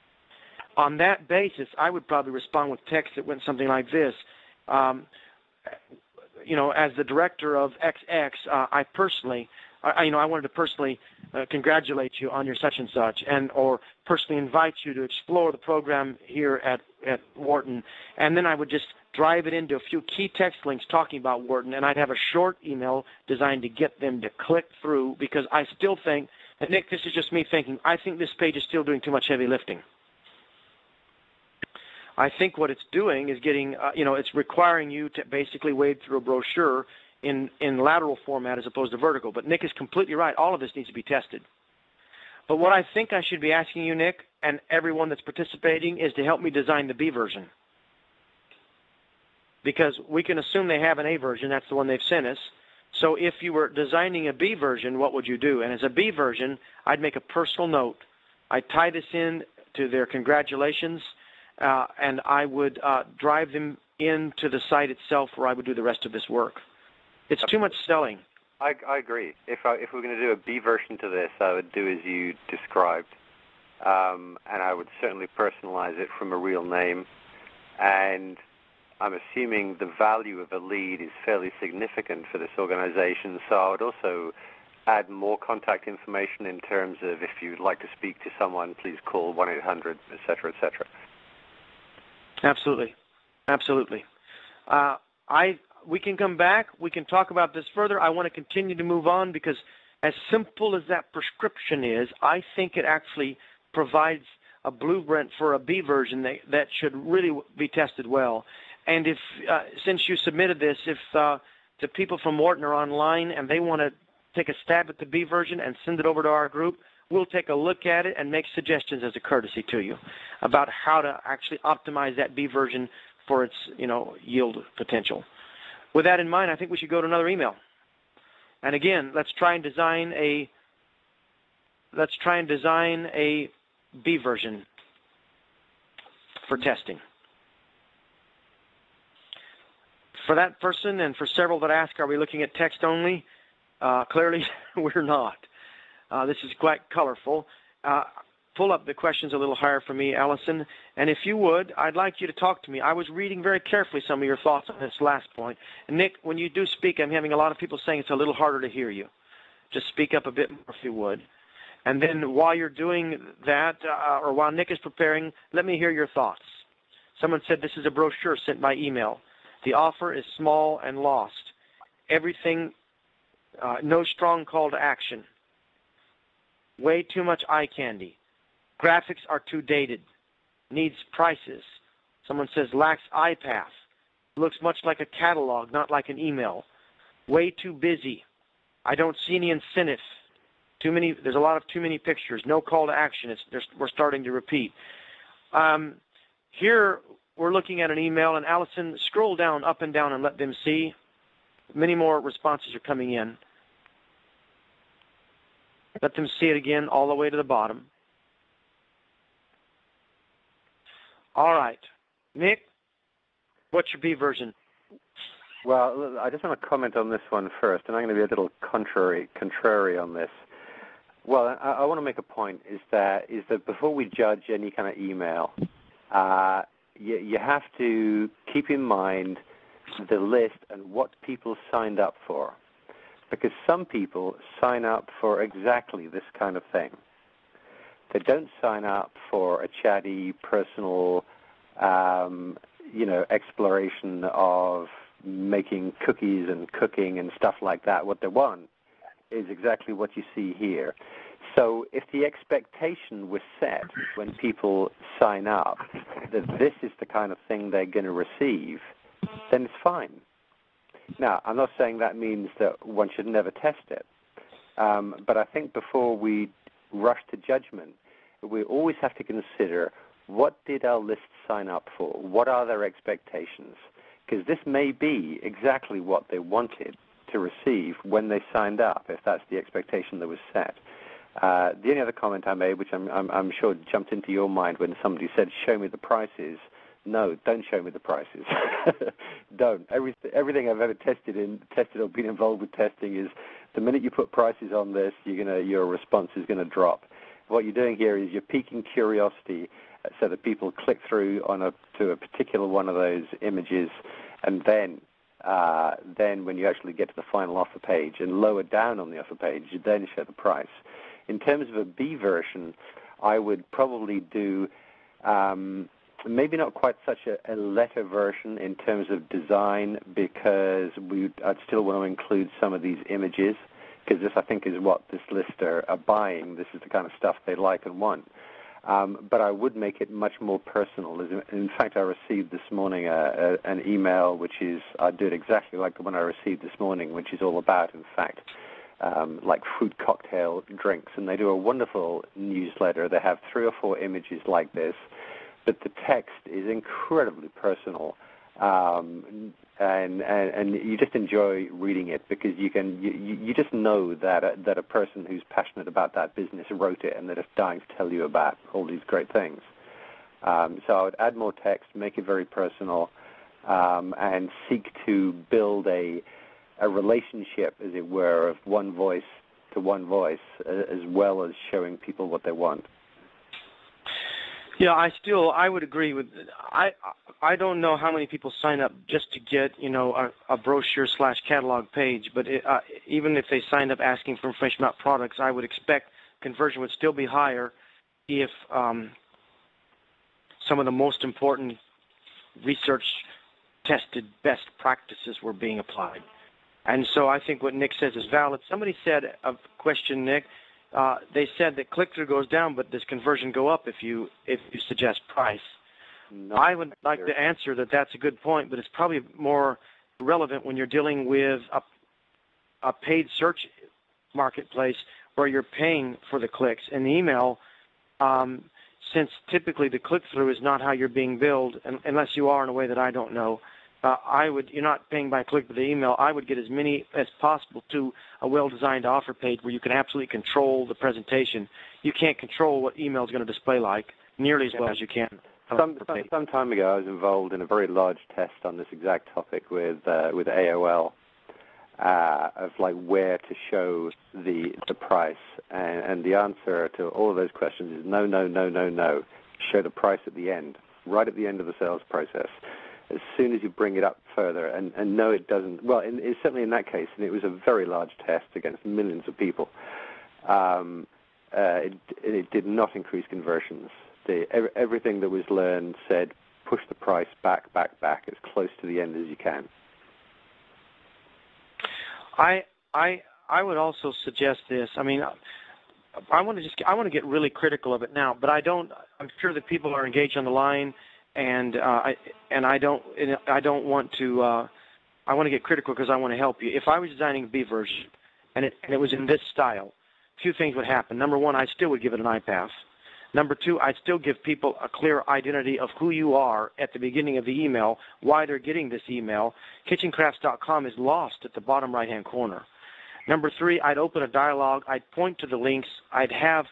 On that basis, I would probably respond with text that went something like this. Um, you know, as the director of X X, uh, I personally, I, you know, I wanted to personally uh, congratulate you on your such and such, and or personally invite you to explore the program here at, at Wharton. And then I would just drive it into a few key text links talking about Wharton, and I'd have a short email designed to get them to click through, because I still think, and Nick, this is just me thinking, I think this page is still doing too much heavy lifting. I think what it's doing is getting, uh, you know, it's requiring you to basically wade through a brochure in, in lateral format as opposed to vertical. But Nick is completely right. All of this needs to be tested. But what I think I should be asking you, Nick, and everyone that's participating, is to help me design the B version. Because we can assume they have an A version. That's the one they've sent us. So if you were designing a B version, what would you do? And as a B version, I'd make a personal note. I'd tie this in to their congratulations, Uh, and I would uh, drive them into the site itself where I would do the rest of this work. It's too much selling. I, I agree. If I, if we're going to do a B version to this, I would do as you described, um, and I would certainly personalize it from a real name. And I'm assuming the value of a lead is fairly significant for this organization, so I would also add more contact information in terms of if you'd like to speak to someone, please call one eight hundred, et cetera, et cetera. Absolutely, absolutely. Uh, I we can come back. We can talk about this further. I want to continue to move on because, as simple as that prescription is, I think it actually provides a blueprint for a B version that, that should really be tested well. And if uh, since you submitted this, if uh, the people from Wharton are online and they want to take a stab at the B version and send it over to our group, we'll take a look at it and make suggestions as a courtesy to you about how to actually optimize that B version for its, you know, yield potential. With that in mind, I think we should go to another email. And again, let's try and design a let's try and design a B version for testing. For that person and for several that ask, are we looking at text only? Uh, clearly, we're not. Uh, this is quite colorful. Uh, pull up the questions a little higher for me, Allison. And if you would, I'd like you to talk to me. I was reading very carefully some of your thoughts on this last point. And Nick, when you do speak, I'm having a lot of people saying it's a little harder to hear you. Just speak up a bit more if you would. And then while you're doing that, uh, or while Nick is preparing, let me hear your thoughts. Someone said this is a brochure sent by email. The offer is small and lost. Everything, uh, no strong call to action. Way too much eye candy. Graphics are too dated. Needs prices. Someone says lacks iPath. looks much like a catalog, not like an email. Way too busy. I don't see any incentive. Too many. There's a lot of too many pictures. No call to action. It's, we're starting to repeat. Um, here we're looking at an email, and Allison, scroll down, up and down, and let them see. Many more responses are coming in. Let them see it again all the way to the bottom. All right. Nick, what's your B version? Well, I just want to comment on this one first, and I'm going to be a little contrary, contrary on this. Well, I, I want to make a point, is that is that before we judge any kind of email, uh, you, you have to keep in mind the list and what people signed up for. Because some people sign up for exactly this kind of thing. They don't sign up for a chatty, personal, um, you know, exploration of making cookies and cooking and stuff like that. What they want is exactly what you see here. So if the expectation was set when people sign up that this is the kind of thing they're going to receive, then it's fine. Now, I'm not saying that means that one should never test it, um, but I think before we rush to judgment, we always have to consider what did our list sign up for? What are their expectations? Because this may be exactly what they wanted to receive when they signed up, if that's the expectation that was set. Uh, the only other comment I made, which I'm, I'm, I'm sure jumped into your mind when somebody said, show me the prices. No, don't show me the prices. Don't. Every, everything I've ever tested in, tested or been involved with testing is the minute you put prices on this, you're gonna, your response is going to drop. What you're doing here is you're piquing curiosity so that people click through on a, to a particular one of those images, and then uh, then when you actually get to the final offer page and lower down on the offer page, you then show the price. In terms of a B version, I would probably do um, maybe not quite such a, a letter version in terms of design, because we I'd still want to include some of these images, because this, I think, is what this list are, are buying. This is the kind of stuff they like and want. Um, but I would make it much more personal. In fact, I received this morning a, a, an email, which is, I do it exactly like the one I received this morning, which is all about, in fact, um, like fruit cocktail drinks. And they do a wonderful newsletter. They have three or four images like this, but the text is incredibly personal. Um, and, and and you just enjoy reading it, because you can you, you just know that a, that a person who's passionate about that business wrote it, and they're just dying to tell you about all these great things. Um, so I would add more text, make it very personal, um, and seek to build a a relationship, as it were, of one voice to one voice, as well as showing people what they want. Yeah, I still, I would agree with, I I don't know how many people sign up just to get, you know, a, a brochure slash catalog page, but it, uh, even if they signed up asking for information about products, I would expect conversion would still be higher if um, some of the most important research tested best practices were being applied. And so I think what Nick says is valid. Somebody said a question, Nick, Uh, they said that click-through goes down, but does conversion go up if you if you suggest price? No, I would like to answer that that's a good point, but it's probably more relevant when you're dealing with a, a paid search marketplace where you're paying for the clicks. In the email, um, since typically the click-through is not how you're being billed, unless you are in a way that I don't know, Uh, I would, you're not paying by click with the email. I would get as many as possible to a well-designed offer page where you can absolutely control the presentation. You can't control what email is going to display like nearly as well as you can. Some, some, some time ago, I was involved in a very large test on this exact topic with uh, with A O L uh, of like where to show the the price, and, and the answer to all of those questions is no, no, no, no, no. Show the price at the end, right at the end of the sales process. As soon as you bring it up further, and, and no, it doesn't. Well, in, it's certainly in that case, and it was a very large test against millions of people. Um, uh, it, it did not increase conversions. The, everything that was learned said push the price back, back, back as close to the end as you can. I I I would also suggest this. I mean, I want to just I want to get really critical of it now, but I don't. I'm sure that people are engaged on the line. and uh, I and I don't I don't want to. Uh, I want to get critical because I want to help you. If I was designing a B version and it, and it was in this style, a few things would happen. Number one, I still would give it an iPath. Number two, I'd still give people a clear identity of who you are at the beginning of the email, why they're getting this email. kitchen crafts dot com is lost at the bottom right-hand corner. Number three, I'd open a dialogue. I'd point to the links. I'd have,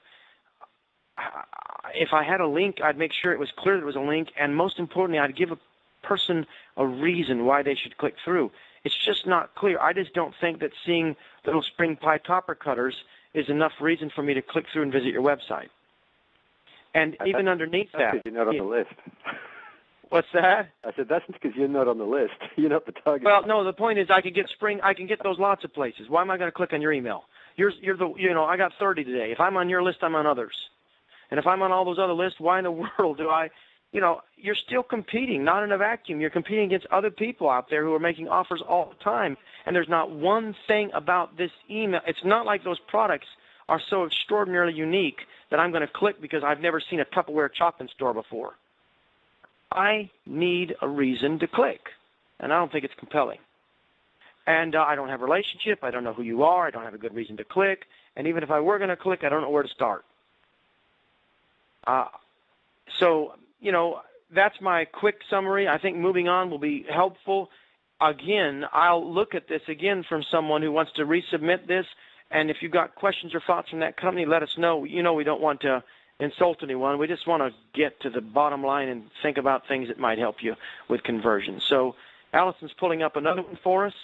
if I had a link, I'd make sure it was clear that it was a link. And most importantly, I'd give a person a reason why they should click through. It's just not clear. I just don't think that seeing little spring pie topper cutters is enough reason for me to click through and visit your website. And I even thought, underneath that's that, because you're not on yeah. the list. What's that? I said that's because you're not on the list. You're not the target. Well, no. The point is, I can get spring. I can get those lots of places. Why am I going to click on your email? You're, you're the. You know, I got thirty today. If I'm on your list, I'm on others. And if I'm on all those other lists, why in the world do I? You know, you're still competing, not in a vacuum. You're competing against other people out there who are making offers all the time. And there's not one thing about this email. It's not like those products are so extraordinarily unique that I'm going to click because I've never seen a Tupperware chopping store before. I need a reason to click, and I don't think it's compelling. And uh, I don't have a relationship. I don't know who you are. I don't have a good reason to click. And even if I were going to click, I don't know where to start. Uh, so, you know, that's my quick summary. I think moving on will be helpful. Again, I'll look at this again from someone who wants to resubmit this. And if you've got questions or thoughts from that company, let us know. You know, we don't want to insult anyone. We just want to get to the bottom line and think about things that might help you with conversion. So Allison's pulling up another one for us.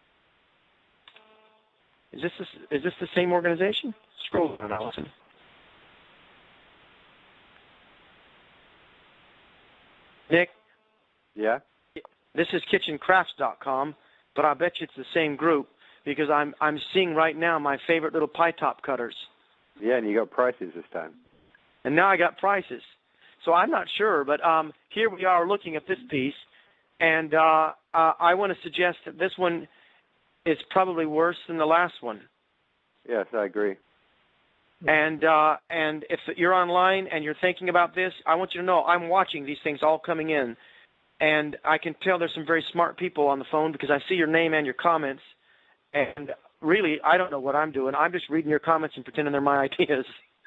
Is this the, is this the same organization? Scroll down, Allison. Nick? Yeah? This is kitchen crafts dot com, but I bet you it's the same group because I'm I'm seeing right now my favorite little pie top cutters. Yeah, and you got prices this time. And now I got prices. So I'm not sure, but um, here we are looking at this piece, and uh, uh, I want to suggest that this one is probably worse than the last one. Yes, I agree. And uh, and if you're online and you're thinking about this, I want you to know I'm watching these things all coming in. And I can tell there's some very smart people on the phone because I see your name and your comments. And really, I don't know what I'm doing. I'm just reading your comments and pretending they're my ideas.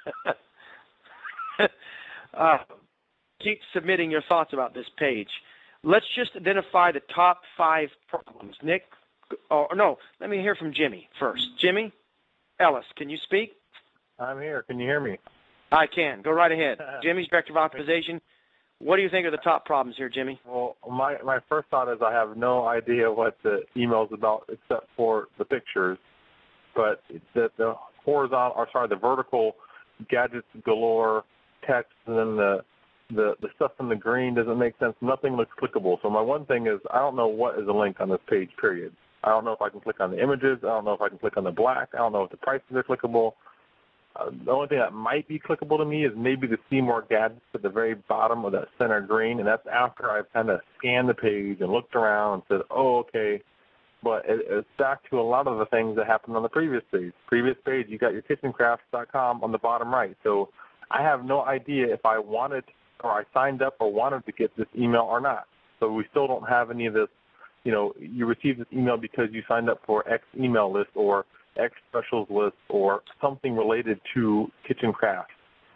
uh, keep submitting your thoughts about this page. Let's just identify the top five problems. Nick, or no, let me hear from Jimmy first. Jimmy Ellis, can you speak? I'm here. Can you hear me? I can. Go right ahead. Jimmy's Director of Optimization. What do you think are the top problems here, Jimmy? Well, my, my first thought is I have no idea what the email is about except for the pictures. But the, the horizontal, or sorry, the vertical gadgets galore text and then the, the, the stuff in the green doesn't make sense. Nothing looks clickable. So my one thing is I don't know what is a link on this page, period. I don't know if I can click on the images. I don't know if I can click on the black. I don't know if the prices are clickable. Uh, the only thing that might be clickable to me is maybe the see more gadgets at the very bottom of that center green, and that's after I've kind of scanned the page and looked around and said, oh, okay. But it, it's back to a lot of the things that happened on the previous page. Previous page, you got your kitchen crafts dot com on the bottom right. So I have no idea if I wanted or I signed up or wanted to get this email or not. So we still don't have any of this, you know, you received this email because you signed up for X email list or X specials list or something related to Kitchen Crafts.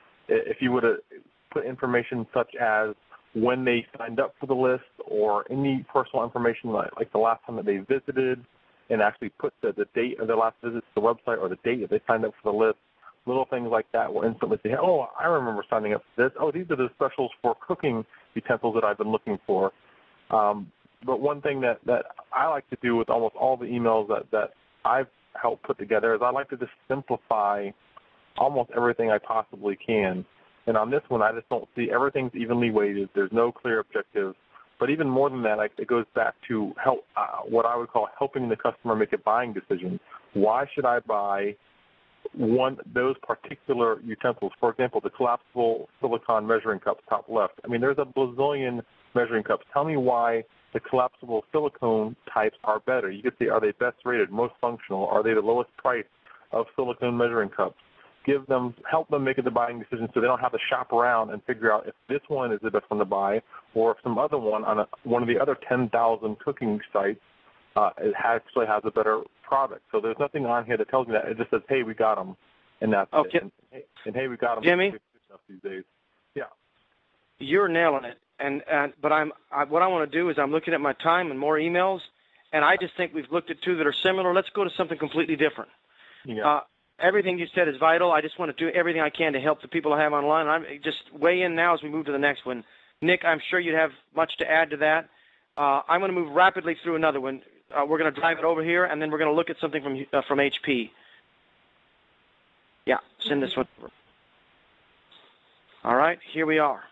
If you would have put information such as when they signed up for the list or any personal information like, like the last time that they visited and actually put the, the date of their last visit to the website or the date that they signed up for the list, little things like that will instantly say, oh, I remember signing up for this. Oh, these are the specials for cooking utensils that I've been looking for. Um, but one thing that, that I like to do with almost all the emails that, that I've help put together is I like to just simplify almost everything I possibly can. And on this one, I just don't see everything's evenly weighted. There's no clear objectives. But even more than that, like, it goes back to help uh, what I would call helping the customer make a buying decision. Why should I buy one those particular utensils? For example, the collapsible silicone measuring cups, top left. I mean, there's a bazillion measuring cups. Tell me why the collapsible silicone types are better. You could say, are they best rated, most functional? Are they the lowest price of silicone measuring cups? Give them, help them make the buying decision so they don't have to shop around and figure out if this one is the best one to buy or some other one on a, one of the other ten thousand cooking sites, uh, it actually has a better product. So there's nothing on here that tells me that. It just says, hey, we got them, and that's okay. it. And, and, and hey, we got them. Jimmy? These days. Yeah. You're nailing it. And, and but I'm I, what I want to do is I'm looking at my time and more emails, and I just think we've looked at two that are similar. Let's go to something completely different. Yeah. Uh, everything you said is vital. I just want to do everything I can to help the people I have online. I'm just weigh in now as we move to the next one. Nick, I'm sure you'd have much to add to that. Uh, I'm going to move rapidly through another one. Uh, we're going to drive it over here, and then we're going to look at something from uh, from H P. Yeah, send this one over. All right, here we are.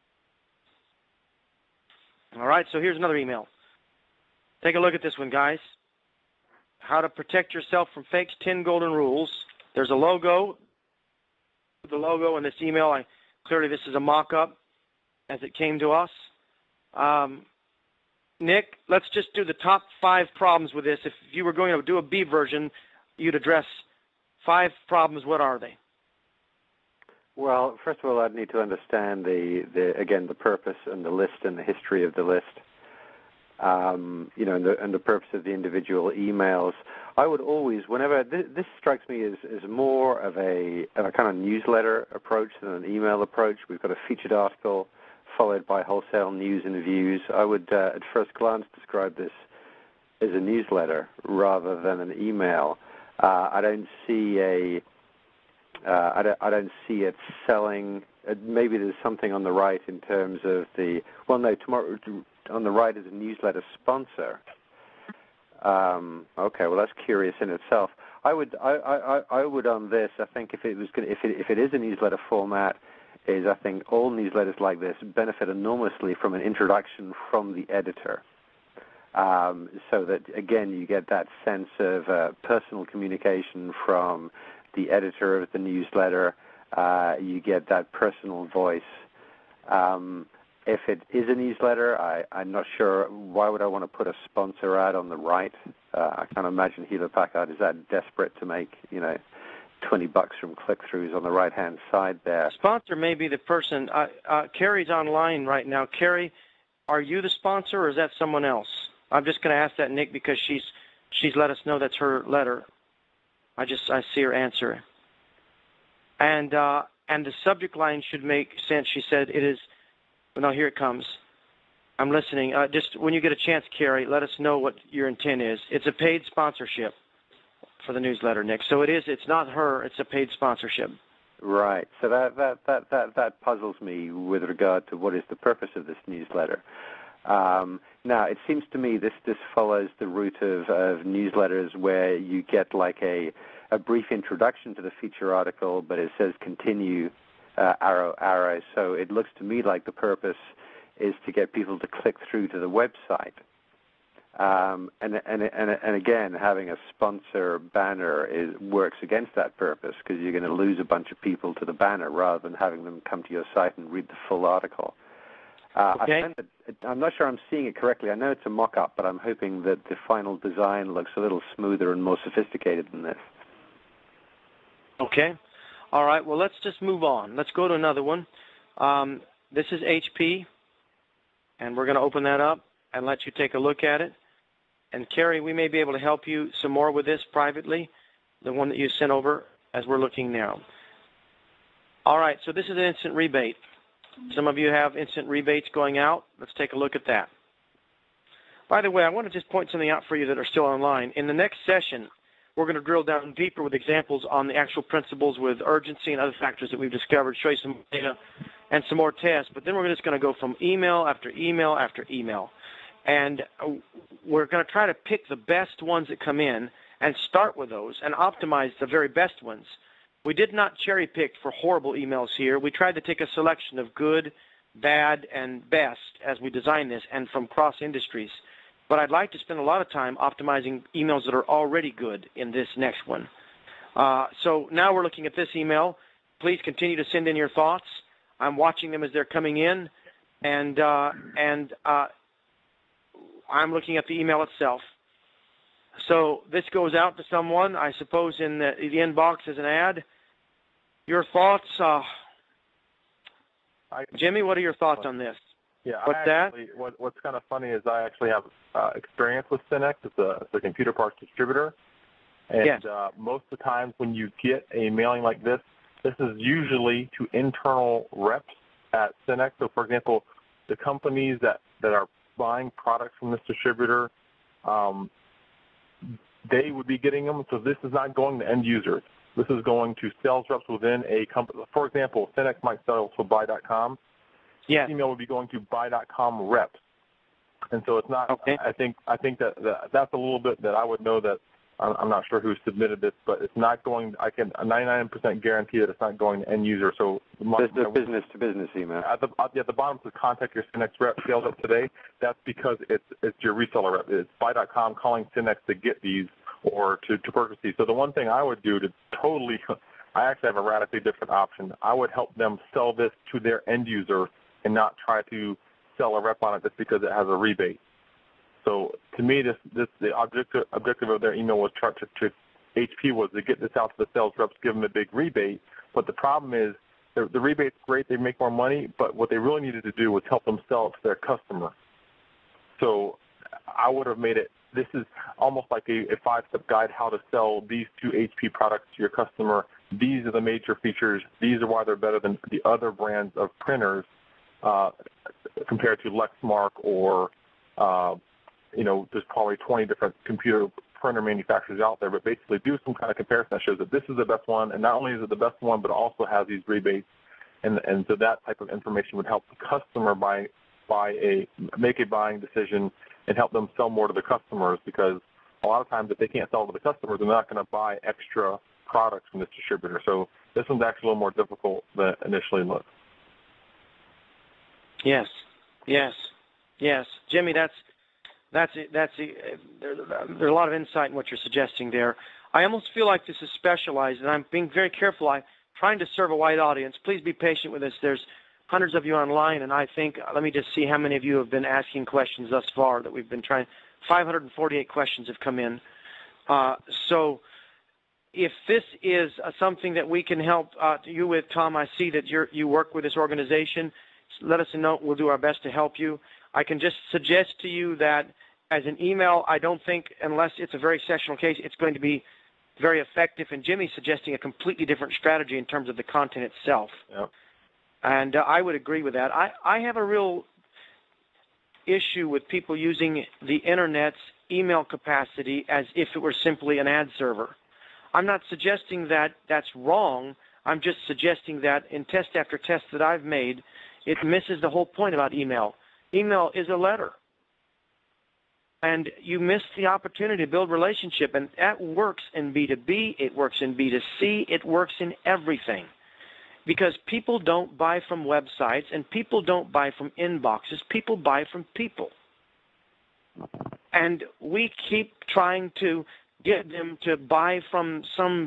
All right, so here's another email. Take a look at this one, guys. How to protect yourself from fakes, ten golden rules. There's a logo. The logo in this email, I clearly this is a mock-up as it came to us. Um, Nick, let's just do the top five problems with this. If you were going to do a B version, you'd address five problems. What are they? Well, first of all, I'd need to understand the, the again, the purpose and the list and the history of the list, um, you know, and the, and the purpose of the individual emails. I would always, whenever, this, this strikes me as, as more of a, of a kind of newsletter approach than an email approach. We've got a featured article followed by wholesale news and views. I would, uh, at first glance, describe this as a newsletter rather than an email. Uh, I don't see a... Uh, I, don't, I don't see it selling. Uh, maybe there's something on the right in terms of the. Well, no, tomorrow on the right is a newsletter sponsor. Um, okay, well that's curious in itself. I would, I, I, I would on this. I think if it was, gonna, if it, if it is a newsletter format, is I think all newsletters like this benefit enormously from an introduction from the editor. Um, so that again, you get that sense of uh, personal communication from the editor of the newsletter. Uh, you get that personal voice. Um, if it is a newsletter, I, I'm not sure why would I want to put a sponsor ad on the right. Uh, I can't imagine Hewlett-Packard is that desperate to make, you know, twenty bucks from click-throughs on the right-hand side there. Sponsor may be the person. Uh, uh, Carrie's online right now. Carrie, are you the sponsor or is that someone else? I'm just going to ask that, Nick, because she's she's let us know that's her letter. I just I see her answer, and uh, and the subject line should make sense. She said it is. Well, no, here it comes. I'm listening. Uh, just when you get a chance, Carrie, let us know what your intent is. It's a paid sponsorship for the newsletter, Nick. So it is. It's not her. It's a paid sponsorship. Right. So that that that that that puzzles me with regard to what is the purpose of this newsletter. Um, now, it seems to me this, this follows the route of, of newsletters where you get like a, a brief introduction to the feature article, but it says continue, uh, arrow, arrow. So it looks to me like the purpose is to get people to click through to the website. Um, and, and, and, and again, having a sponsor banner is, works against that purpose because you're going to lose a bunch of people to the banner rather than having them come to your site and read the full article. Uh, okay. I find that, I'm not sure I'm seeing it correctly. I know it's a mock-up, but I'm hoping that the final design looks a little smoother and more sophisticated than this. Okay. All right. Well, let's just move on. Let's go to another one. Um, this is H P, and we're going to open that up and let you take a look at it. And, Carrie, we may be able to help you some more with this privately, the one that you sent over as we're looking now. All right. So this is an instant rebate. Some of you have instant rebates going out. Let's take a look at that. By the way, I want to just point something out for you that are still online. In the next session, we're going to drill down deeper with examples on the actual principles with urgency and other factors that we've discovered, show you some data and some more tests. But then we're just going to go from email after email after email. And we're going to try to pick the best ones that come in and start with those and optimize the very best ones. We did not cherry pick for horrible emails here. We tried to take a selection of good, bad, and best as we design this and from cross industries. But I'd like to spend a lot of time optimizing emails that are already good in this next one. Uh, so now we're looking at this email. Please continue to send in your thoughts. I'm watching them as they're coming in, and uh, and uh, I'm looking at the email itself. So this goes out to someone, I suppose, in the, the inbox as an ad. Your thoughts, uh, Jimmy, what are your thoughts on this? Yeah, What's I that? actually, what, what's kind of funny is I actually have uh, experience with Synex. It's a, it's a computer parts distributor. And Yes. uh, most of the times when you get a mailing like this, this is usually to internal reps at Synex. So, for example, the companies that, that are buying products from this distributor, um, they would be getting them. So this is not going to end users. This is going to sales reps within a company. For example, Synex might sell to buy dot com. Yes. Email would be going to buy dot com reps. And so it's not, Okay. I think, I think that, that that's a little bit that I would know that I'm not sure who submitted this, but it's not going, I can ninety-nine percent guarantee that it's not going to end user. So This is business to business email. At the, at the bottom it says contact your Synex rep sales up today. That's because it's it's your reseller rep. It's buy dot com calling Synex to get these or to, to purchase these. So the one thing I would do to totally, I actually have a radically different option. I would help them sell this to their end user and not try to sell a rep on it just because it has a rebate. So to me, this, this the objective objective of their email was to, to H P was to get this out to the sales reps, give them a big rebate. But the problem is the, the rebate's great, they make more money, but what they really needed to do was help them sell it to their customer. So I would have made it, this is almost like a, a five-step guide how to sell these two H P products to your customer. These are the major features. These are why they're better than the other brands of printers uh, compared to Lexmark or uh, you know, there's probably twenty different computer printer manufacturers out there, but basically do some kind of comparison that shows that this is the best one, and not only is it the best one, but also has these rebates, and and so that type of information would help the customer buy buy a make a buying decision and help them sell more to the customers, because a lot of times if they can't sell to the customers, they're not going to buy extra products from this distributor. So this one's actually a little more difficult than it initially looks. Yes, yes, yes, Jimmy. That's That's it. That's it. There, there's a lot of insight in what you're suggesting there. I almost feel like this is specialized, and I'm being very careful. I'm trying to serve a wide audience. Please be patient with us. There's hundreds of you online, and I think, let me just see how many of you have been asking questions thus far that we've been trying. five hundred forty-eight questions have come in. Uh, so if this is uh, something that we can help uh, you with, Tom, I see that you're, you work with this organization. Let us know. We'll do our best to help you. I can just suggest to you that as an email, I don't think, unless it's a very exceptional case, it's going to be very effective. And Jimmy's suggesting a completely different strategy in terms of the content itself. Yep. And uh, I would agree with that. I, I have a real issue with people using the Internet's email capacity as if it were simply an ad server. I'm not suggesting that that's wrong. I'm just suggesting that in test after test that I've made, it misses the whole point about email. Email is a letter. And you miss the opportunity to build relationship. And that works in B two B. It works in B two C. It works in everything. Because people don't buy from websites and people don't buy from inboxes. People buy from people. And we keep trying to get them to buy from some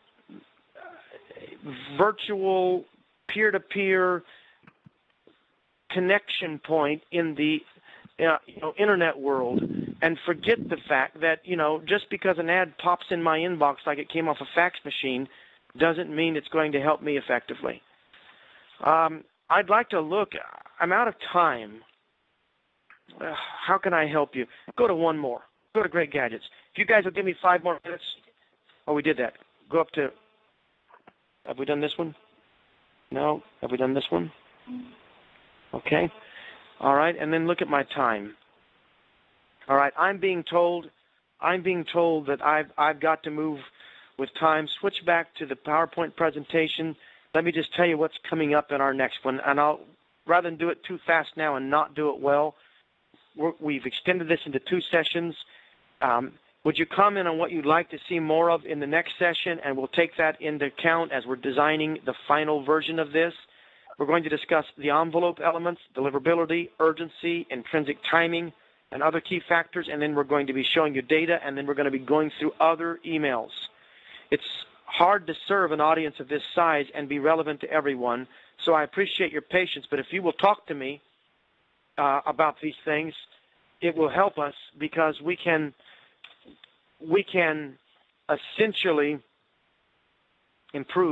virtual peer-to-peer connection point in the uh, you know, internet world, and forget the fact that, you know, just because an ad pops in my inbox like it came off a fax machine doesn't mean it's going to help me effectively. Um, I'd like to look. I'm out of time. Uh, how can I help you? Go to one more. Go to Great Gadgets. If you guys will give me five more minutes. Oh, we did that. Go up to. Have we done this one? No. Have we done this one? Okay. All right. And then look at my time. All right. I'm being told. I'm being told that I've I've got to move with time. Switch back to the PowerPoint presentation. Let me just tell you what's coming up in our next one. And I'll, rather than do it too fast now and not do it well, we're, we've extended this into two sessions. Um, would you comment on what you'd like to see more of in the next session? And we'll take that into account as we're designing the final version of this. We're going to discuss the envelope elements, deliverability, urgency, intrinsic timing, and other key factors. And then we're going to be showing you data, and then we're going to be going through other emails. It's hard to serve an audience of this size and be relevant to everyone, so I appreciate your patience. But if you will talk to me uh, about these things, it will help us, because we can we can essentially improve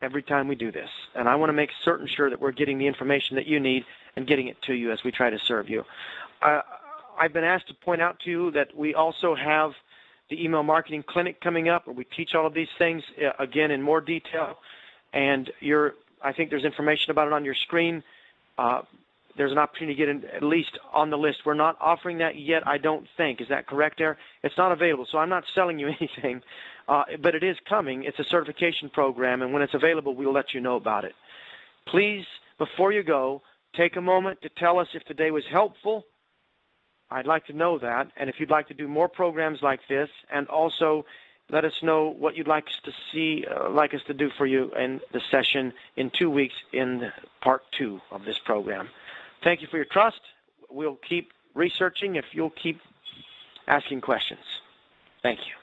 every time we do this. And I want to make certain sure that we're getting the information that you need and getting it to you as we try to serve you. Uh, I've been asked to point out to you that we also have the email marketing clinic coming up where we teach all of these things, uh, again, in more detail. And you're, I think there's information about it on your screen. Uh, there's an opportunity to get in, at least on the list. We're not offering that yet, I don't think. Is that correct there? It's not available, so I'm not selling you anything. Uh, but it is coming. It's a certification program, and when it's available, we'll let you know about it. Please, before you go, take a moment to tell us if today was helpful. I'd like to know that, and if you'd like to do more programs like this, and also let us know what you'd like us to see, uh, like us to do for you in the session in two weeks in part two of this program. Thank you for your trust. We'll keep researching if you'll keep asking questions. Thank you.